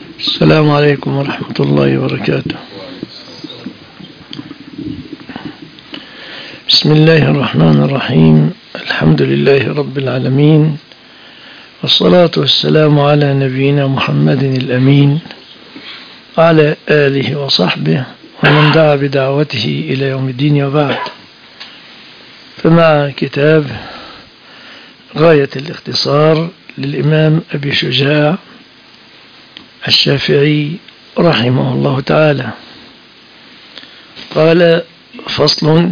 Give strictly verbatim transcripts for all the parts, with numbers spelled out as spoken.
السلام عليكم ورحمة الله وبركاته. بسم الله الرحمن الرحيم. الحمد لله رب العالمين، والصلاة والسلام على نبينا محمد الأمين وعلى آله وصحبه ومن دعا بدعوته إلى يوم الدين، وبعد. فمع كتاب غاية الاختصار للإمام أبي شجاع الشافعي رحمه الله تعالى، قال: فصل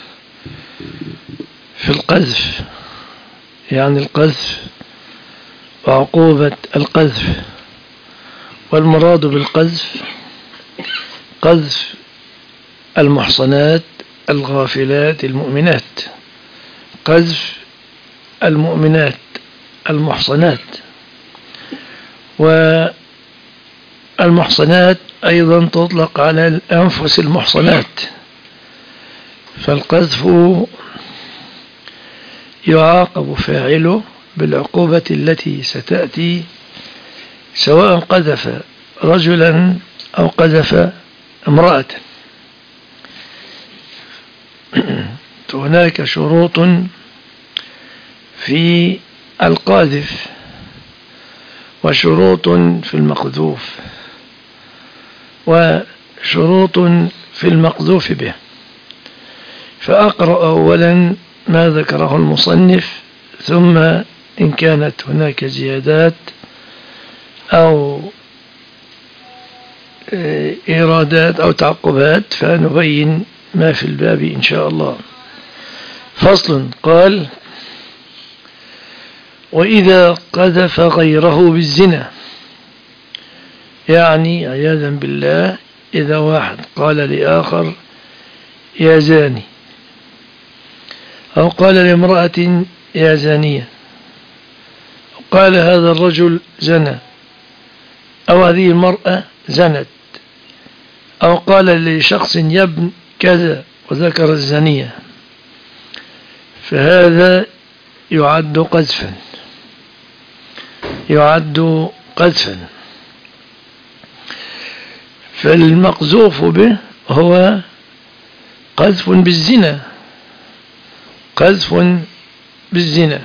في القذف، يعني القذف وعقوبة القذف. والمراد بالقذف قذف المحصنات الغافلات المؤمنات، قذف المؤمنات المحصنات. والمحصنات أيضا تطلق على الأنفس المحصنات، فالقذف يعاقب فاعله بالعقوبة التي ستأتي، سواء قذف رجلا أو قذف امرأة. هناك شروط في القاذف وشروط في المقذوف وشروط في المقذوف به. فأقرأ أولا ما ذكره المصنف، ثم إن كانت هناك زيادات أو إيرادات أو تعقبات فنبين ما في الباب إن شاء الله. فصل. قال: وإذا قذف غيره بالزنا، يعني عياذا بالله إذا واحد قال لآخر يا زاني، أو قال لامرأة يا زانية، أو قال هذا الرجل زنى، أو هذه المرأة زنت، أو قال لشخص يا ابن كذا وذكر الزانية، فهذا يعد قذفا، يعد قذفا. فالمقذوف به هو قذف بالزنا، قذف بالزنا.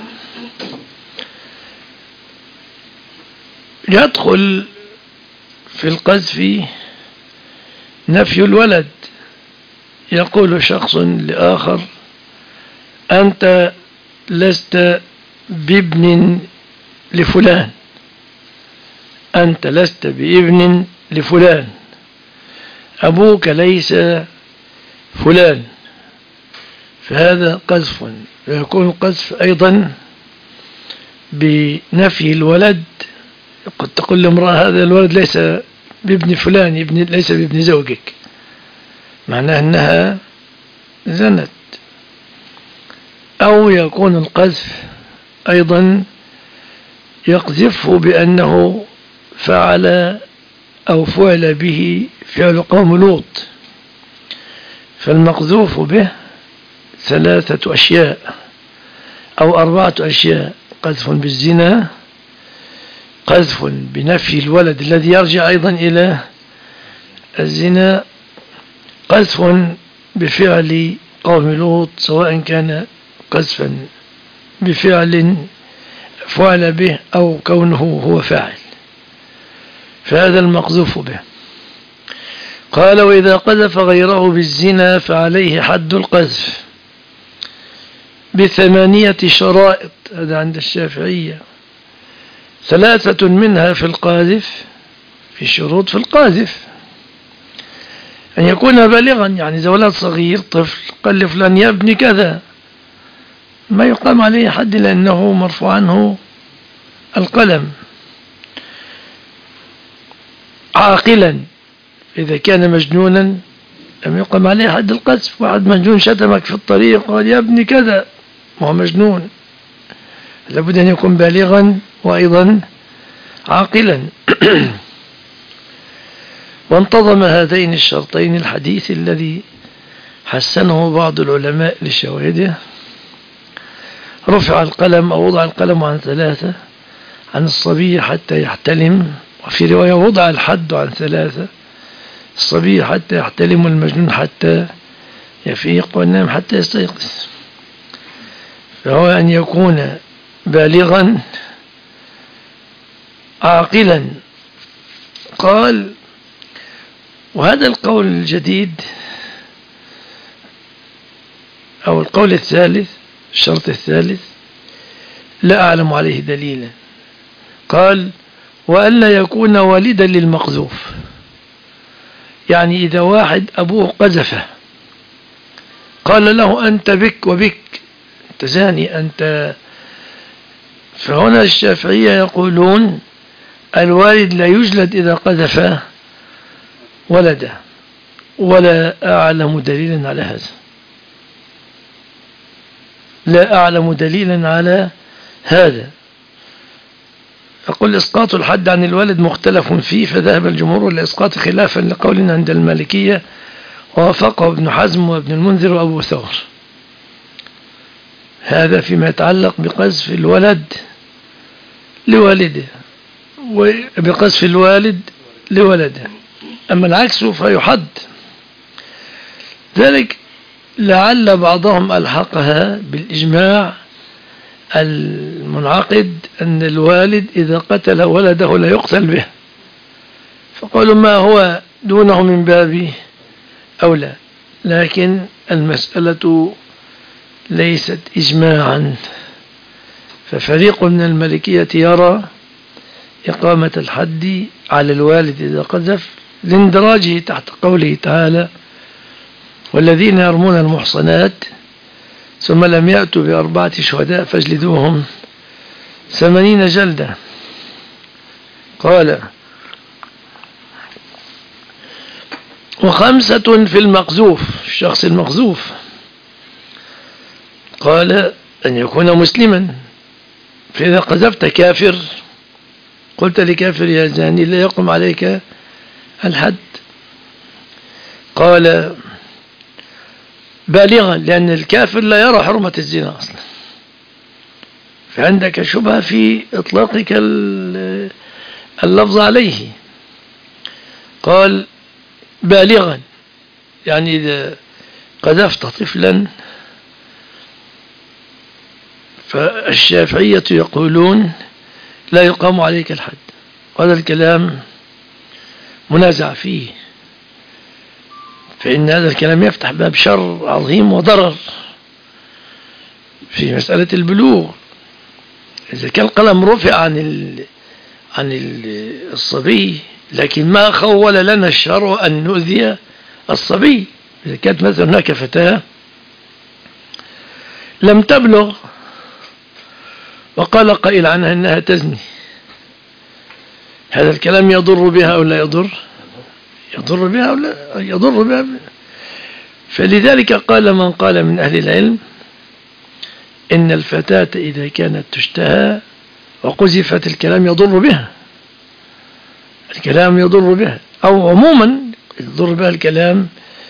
يدخل في القذف نفي الولد، يقول شخص لآخر أنت لست بابن لفلان، أنت لست بابن لفلان، أبوك ليس فلان، فهذا قذف. ويكون القذف أيضا بنفي الولد. قد تقول لامرأة هذا الولد ليس بابن فلان، ابن ليس بابن زوجك، معناه أنها زنت. أو يكون القذف أيضا يقذفه بأنه فعل أو فعل به فعل قوم لوط. فالمقذوف به ثلاثة أشياء أو أربعة أشياء: قذف بالزنا، قذف بنفي الولد الذي يرجع أيضا إلى الزنا، قذف بفعل قوم لوط سواء كان قذفا بفعل فعل به أو كونه هو فاعل، فهذا المقذوف به. قال: وإذا قذف غيره بالزنا فعليه حد القذف بثمانية شرائط. هذا عند الشافعية، ثلاثة منها في القاذف، في شروط في القاذف: أن يكون بالغا، يعني إذا ولد صغير طفل قال لفلان يا ابن كذا ما يقام عليه حد لأنه مرفوع عنه القلم. عاقلا، إذا كان مجنونا لم يقام عليه حد القذف. واحد مجنون شتمك في الطريق قال يا ابن كذا، ما هو مجنون، لابد أن يكون بالغا وأيضا عاقلا. وانتظم هذين الشرطين الحديث الذي حسنه بعض العلماء لشواهده: رفع القلم أو وضع القلم عن ثلاثة: عن الصبي حتى يحتلم، وفي رواية وضع الحد عن ثلاثة: الصبي حتى يحتلم، والمجنون حتى يفيق، والنائم حتى يستيقظ. فهو أن يكون بالغا عاقلا. قال: وهذا القول الجديد أو القول الثالث، الشرط الثالث، لا أعلم عليه دليلا. قال: وألا يكون والدا للمقذوف. يعني إذا واحد أبوه قذفه قال له: أنت بك وبك، أنت زاني أنت. فهنا الشافعية يقولون الوالد لا يجلد إذا قذف ولده، ولا أعلم دليلا على هذا، لا أعلم دليلا على هذا. يقول: إسقاط الحد عن الولد مختلف فيه، فذهب الجمهور لإسقاط خلافا لقولنا عند المالكية، ووافقه ابن حزم وابن المنذر وأبو ثور. هذا فيما يتعلق بقذف الولد لوالده، وبقذف الوالد لولده. أما العكس فيحد. ذلك لعل بعضهم ألحقها بالإجماع المنعقد أن الوالد إذا قتل ولده لا يقتل به، فقالوا ما هو دونه من باب أولى. لكن المسألة ليست إجماعا، ففريق من المالكية يرى إقامة الحد على الوالد إذا قذف لاندراجه تحت قوله تعالى: والذين يرمون المحصنات ثم لم يأتوا بأربعة شهداء فاجلدوهم ثمانين جلدة. قال: وخمسة في المقذوف، الشخص المقذوف. قال: أن يكون مسلما، فإذا قذفت كافر قلت لكافر يا زاني لا يقم عليك الحد. قال: بالغا، لأن الكافر لا يرى حرمة الزنا أصلا، فعندك شبهة في إطلاقك اللفظ عليه. قال: بالغا، يعني إذا قذفت طفلا. فالشافعية يقولون لا يقام عليك الحد، وهذا الكلام منازع فيه، فإن هذا الكلام يفتح باب شر عظيم وضرر في مسألة البلوغ. إذا كان القلم رفع عن ال... عن الصبي، لكن ما خول لنا الشرع أن نؤذي الصبي. إذا كانت مثلا هناك فتاة لم تبلغ وقال قائل عنها أنها تزني، هذا الكلام يضر بها أو لا يضر؟ يضر بها أو لا يضر بها. فلذلك قال من قال من أهل العلم إن الفتاة إذا كانت تشتهى وقذفت الكلام يضر بها، الكلام يضر بها، أو عموما يضر بها الكلام.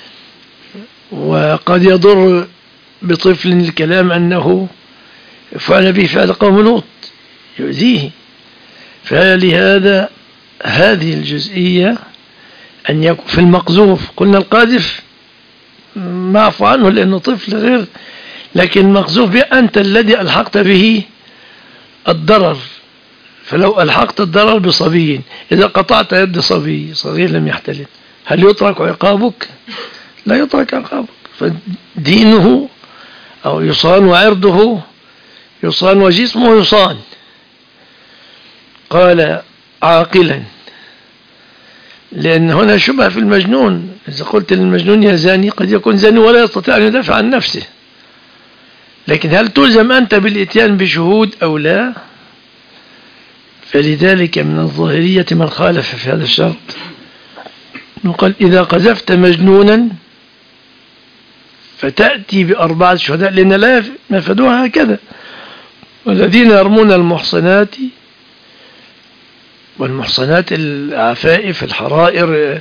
وقد يضر بطفل الكلام أنه فعل به فعل قوم لوط يؤذيه. فلهذا هذه الجزئية أن يكون في المقذوف، قلنا القاذف معفو عنه لأنه طفل غير، لكن المقذوف به أنت الذي ألحقت به الضرر. فلو ألحقت الضرر بصبي، إذا قطعت يد صبي صغير لم يحتلم، هل يترك عقابك؟ لا يترك عقابك. فدينه أو يصان، وعرضه يصان، وجسمه يصان. قال: عاقلا، لأن هنا شبه في المجنون. إذا قلت للمجنون يا زاني قد يكون زاني ولا يستطيع أن يدافع عن نفسه، لكن هل تلزم أنت بالإتيان بشهود أو لا؟ فلذلك من الظاهرية من خالف في هذا الشرط، قال: إذا قذفت مجنونا فتأتي بأربعة شهداء، لأن لا نفدوها هكذا: والذين يرمون المحصنات، والمحصنات العفائف الحرائر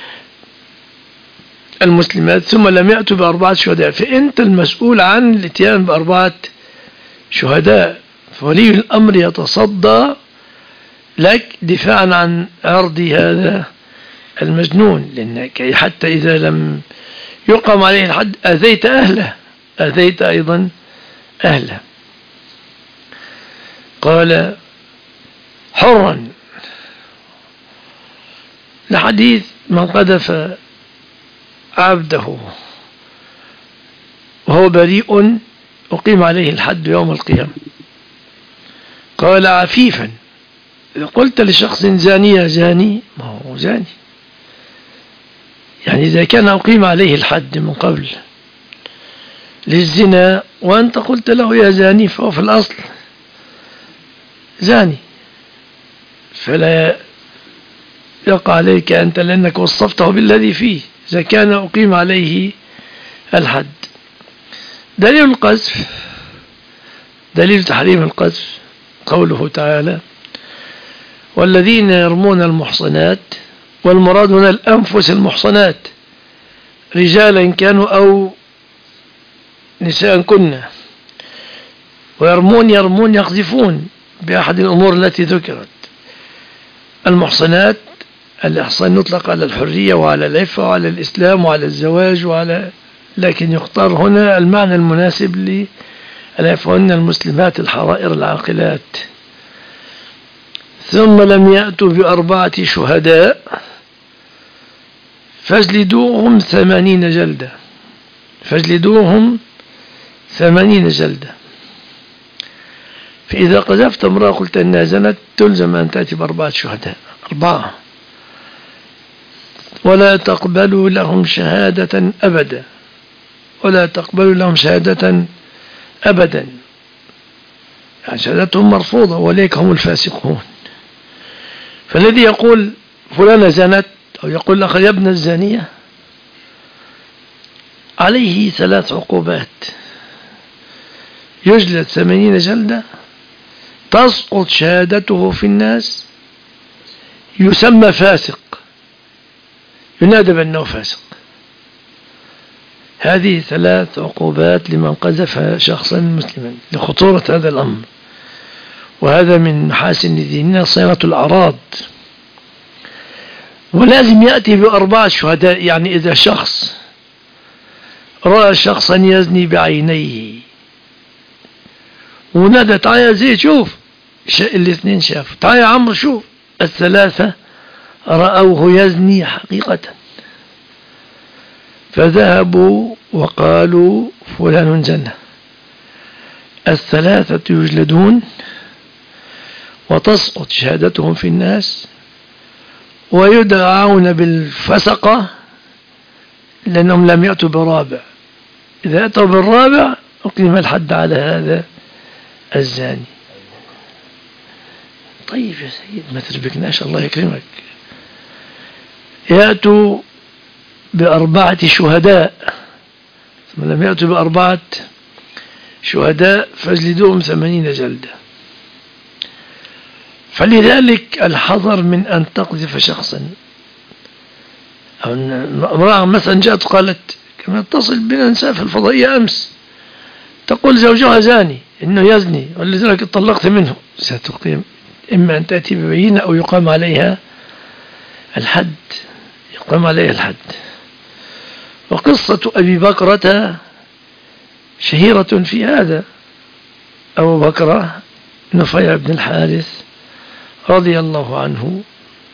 المسلمات، ثم لم يأتوا بأربعة شهداء، فأنت المسؤول عن الاتيان بأربعة شهداء. فولي الأمر يتصدى لك دفاعا عن عرض هذا المجنون، لأنك حتى إذا لم يقام عليه الحد أذيت أهله، أذيت أيضا أهله. قال حرا، لحديث من قذف عبده وهو بريء أقيم عليه الحد يوم القيامة. قال عفيفا، إذا قلت لشخص زانية زاني، ما هو زاني، يعني إذا كان أقيم عليه الحد من قبل للزنا وأنت قلت له يا زاني، فهو في الأصل زاني، فلا يقع عليك أنت لأنك وصفته بالذي فيه إذا كان أقيم عليه الحد. دليل القذف، دليل تحريم القذف قوله تعالى والذين يرمون المحصنات، والمراد هنا الأنفس المحصنات رجالا كانوا أو نساء كنا، ويرمون يرمون يقذفون بأحد الأمور التي ذكرت. المحصنات الإحصان يطلق على الحرية وعلى العفة وعلى الإسلام وعلى الزواج وعلى، لكن يختار هنا المعنى المناسب للعفوهن المسلمات الحرائر العاقلات. ثم لم يأتوا بأربعة شهداء فاجلدوهم ثمانين جلدة، فاجلدوهم ثمانين جلدة. فإذا قذفت امرأة قلت أنها زنت تلزم أن تأتي بأربعة شهداء، أربعة، ولا تقبلوا لهم شهادة أبدا، ولا تقبلوا لهم شهادة أبدا، يعني شهادتهم مرفوضة وليك هم الفاسقون. فالذي يقول فلانة زنت أو يقول لك يا ابن الزانية عليه ثلاث عقوبات: يجلد ثمانين جلدة، تسقط شهادته في الناس، يسمى فاسق، ينادى بأنه فاسق. هذه ثلاث عقوبات لمن قذف شخصا مسلما لخطورة هذا الأمر. وهذا من محاسن ديننا صيانة الأعراض. ولازم يأتي بأربعة شهداء، يعني إذا شخص رأى شخصا يزني بعينيه ونادى تعال يا زيد شوف، الاثنين شافوا، تعال يا عمرو شوف، الثلاثة رأوه يزني حقيقة، فذهبوا وقالوا فلان زنى. الثلاثة يجلدون وتسقط شهادتهم في الناس ويدعون بالفسقة لأنهم لم يأتوا برابع. إذا أتوا بالرابع أقيم الحد على هذا الزاني. طيب يا سيد ما تربكناش الله يكرمك. يأتوا بأربعة شهداء، ثم لم يأتوا بأربعة شهداء فاجلدوهم ثمانين جلدة. فلذلك الحذر من أن تقذف شخصا. امرأة مثلا جاءت قالت كما اتصل بنا نساء في الفضائية أمس تقول زوجها زاني إنه يزني ولذلك اتطلقت منه، ستقيم إما أن تأتي ببينة أو يقام عليها الحد، يقام عليها الحد. وقصة أبي بكرة شهيرة في هذا. أبو بكرة نفيع بن الحارث رضي الله عنه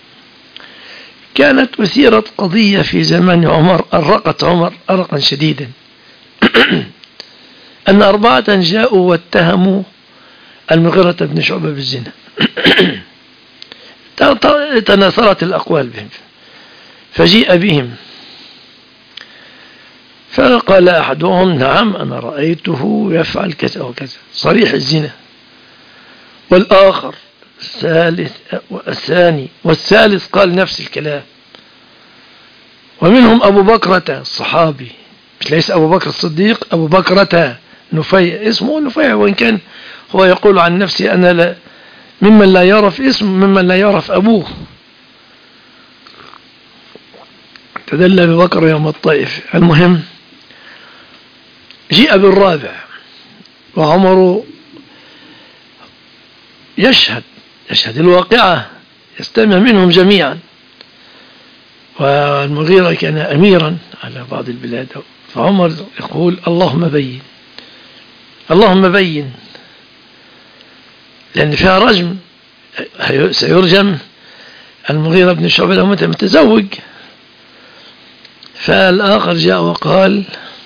كانت أثيرت قضية في زمان عمر أرقت عمر أرقا شديدا أن أربعة جاءوا واتهموا المغيرة بن شعبة بالزنا تناثرت الأقوال بهم، فجيء بهم فقال أحدهم نعم أنا رأيته يفعل كذا وكذا صريح الزنا، والآخر الثالث والثاني والثالث قال نفس الكلام. ومنهم أبو بكرة الصحابي، مش ليس أبو بكر الصديق، أبو بكرة نفيع، اسمه نفيع وإن كان هو يقول عن نفسه أنا لا ممن لا يعرف اسم ممن لا يعرف أبوه. تدلى أبو بكر يوم الطائف. المهم جيء بالرابع وعمر يشهد يشهد الواقعة، يستمع منهم جميعا. والمغيرة كان أميرا على بعض البلاد، فعمر يقول اللهم بين، اللهم بين، لأن فيها رجم، سيرجم المغيرة بن شعبة لو متزوج. فالآخر جاء وقال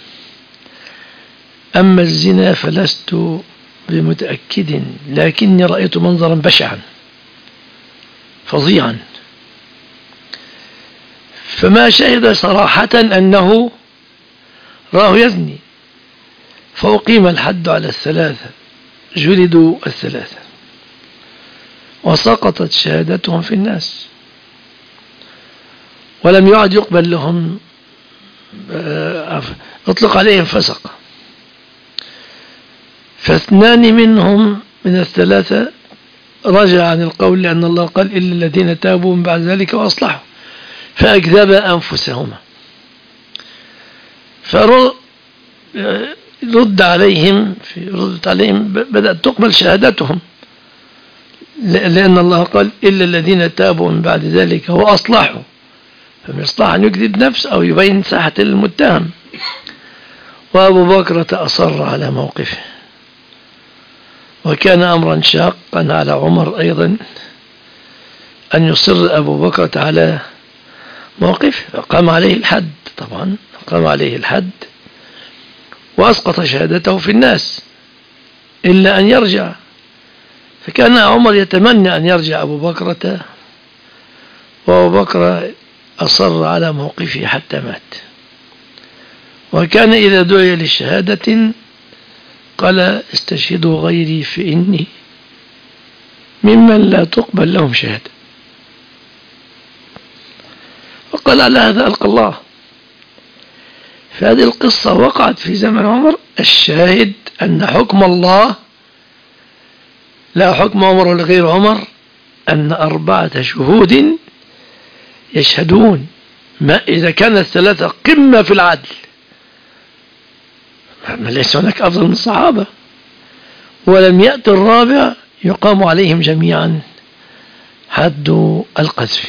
أما الزنا فلست بمتأكد، لكني رأيت منظرا بشعا فظيعا، فما شهد صراحة أنه راه يزني، فأقيم الحد على الثلاثة، جلدوا الثلاثة وسقطت شهادتهم في الناس، ولم يعد يقبل لهم، اطلق عليهم فسق. فاثنان منهم من الثلاثة رجع عن القول، لأن الله قال إلا الذين تابوا من بعد ذلك وأصلحوا، فأكذب أنفسهما. فرد عليهم في ردت عليهم بدأت تقبل شهادتهم، لأن الله قال إلا الذين تابوا من بعد ذلك وأصلحوا، فمن إصلاح أن يكذب نفس أو يبين ساحة المتهم. وأبو بكر أصر على موقفه، وكان أمرا شاقا على عمر أيضا أن يصر أبو بكر على موقفه، فقام عليه الحد، طبعا قام عليه الحد وأسقط شهادته في الناس إلا أن يرجع. فكان عمر يتمنى أن يرجع أبو بكر، وأبو بكر أصر على موقفه حتى مات. وكان إذا دعي للشهادة قال استشهدوا غيري فإني ممن لا تقبل لهم شهادة. وقال على هذا ألقى الله. فهذه القصة وقعت في زمن عمر. الشاهد أن حكم الله لا حكم عمر ولا غير عمر، أن أربعة شهود يشهدون، ما إذا كان الثلاثة قمة في العدل، ما ليس هناك أفضل من الصحابة، ولم يأتي الرابع يقام عليهم جميعا حد القذف.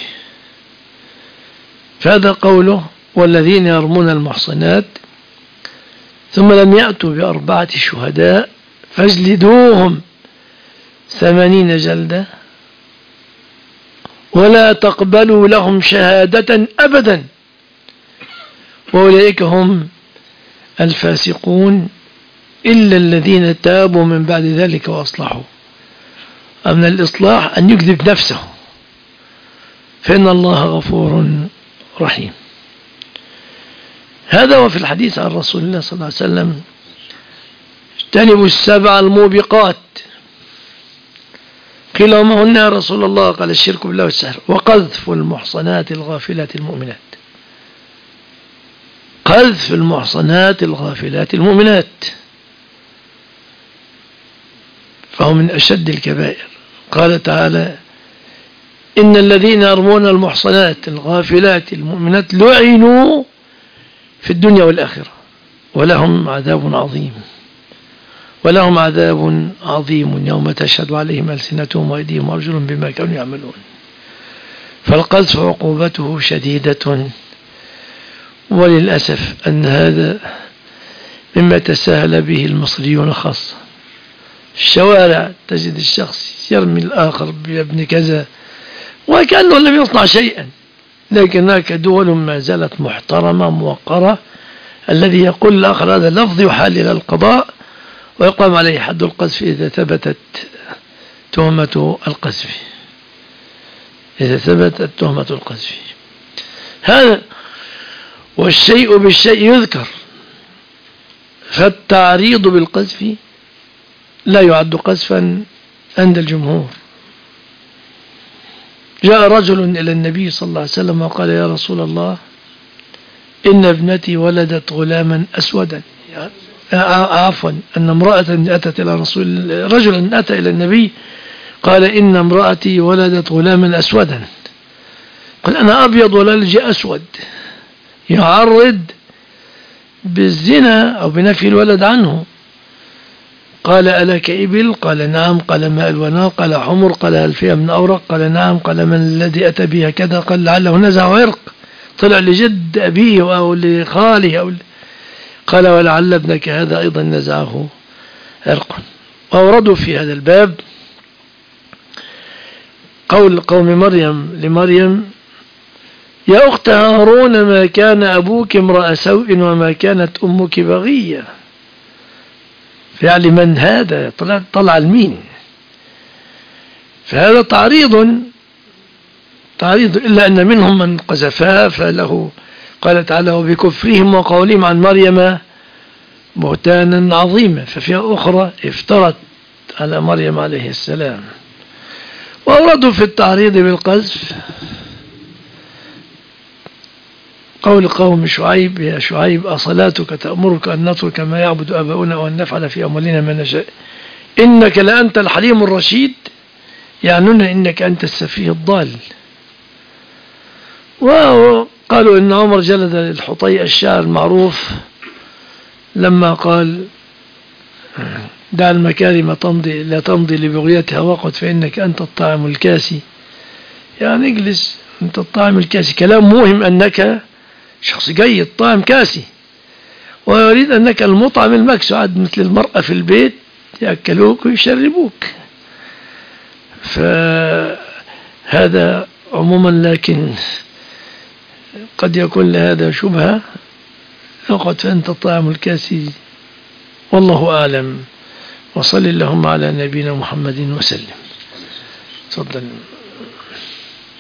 فهذا قوله والذين يرمون المحصنات ثم لم يأتوا بأربعة شهداء فاجلدوهم ثمانين جلدة ولا تقبلوا لهم شهادة أبدا وأولئك هم الفاسقون إلا الذين تابوا من بعد ذلك وأصلحوا. أمن الإصلاح أن يكذب نفسه، فإن الله غفور رحيم. هذا وفي الحديث عن رسول الله صلى الله عليه وسلم اجتنبوا السبع الموبقات. قيل وما هن يا رسول الله؟ قال الشرك بالله والسحر وقذف المحصنات الغافلات المؤمنات. قذف المحصنات الغافلات المؤمنات فهو من أشد الكبائر. قال تعالى إن الذين يرمون المحصنات الغافلات المؤمنات لعنوا في الدنيا والآخرة ولهم عذاب عظيم ولهم عذاب عظيم يوم تشهد عليهم ألسنتهم وأيديهم وأرجلهم بما كانوا يعملون. فالقذف عقوبته شديدة، وللأسف أن هذا مما تساهل به المصريون خاصة. الشوارع تجد الشخص يرمي الآخر بابن كذا وكأنه لم يصنع شيئا، لكن هناك دول ما زالت محترمة موقرة، الذي يقول الآخر هذا لفظ يحال إلى القضاء ويقام عليه حد القذف إذا ثبتت تهمة القذف إذا ثبتت تهمة القذف. هذا والشيء بالشيء يذكر، فالتعريض بالقذف لا يعد قذفا عند الجمهور. جاء رجل إلى النبي صلى الله عليه وسلم وقال يا رسول الله إن ابنتي ولدت غلاما أسودا، عفوا أن امرأة أتت إلى رسول رجل أتى إلى النبي قال إن امرأتي ولدت غلاما أسودا. قال أنا أبيض وللجي أسود، يعرض بالزنا أو بنفي الولد عنه. قال ألك إبل؟ قال نعم. قال ما ألونها؟ قال حمر. قال هل فيها من أورق؟ قال نعم. قال من الذي أتى بها كذا؟ قال لعله نزع عرق، طلع لجد أبيه أو لخاله أو ل... قال ولعل ابنك هذا أيضا نزعه عرق. وأوردوا في هذا الباب قول قوم مريم لمريم: يا أخت هارون ما كان أبوك امرأ سوء وما كانت أمك بغية. يعني من هذا؟ طلع, طلع المين. فهذا تعريض تعريض إلا أن منهم من قذفها فله. قال تعالى: وبكفرهم وقولهم عن مريم بهتانا عظيما. ففيها أخرى افترت على مريم عليه السلام. وأوردوا في التعريض بالقذف قول قوم شعيب: يا شعيب أصلاتك تأمرك أن نترك ما يعبد آباؤنا وأن نفعل في أموالنا ما نشاء إنك لأنت الحليم الرشيد، يعنون إنك أنت السفيه الضال. وقالوا إن عمر جلد الحطي الشاعر المعروف لما قال: دع المكارم تمضي لا تمضي لبغيتها وقت فإنك أنت الطاعم الكاسي. يعني اجلس أنت الطاعم الكاسي، كلام موهم أنك شخص جيد طاعم كاسي، ويريد أنك المطعم المكسعد مثل المرأة في البيت يأكلوك ويشربوك. فهذا عموما، لكن قد يكون لهذا شبهة. وقد فأنت الطاعم الكاسي، والله أعلم. وصل اللهم على نبينا محمد وسلم. تفضل.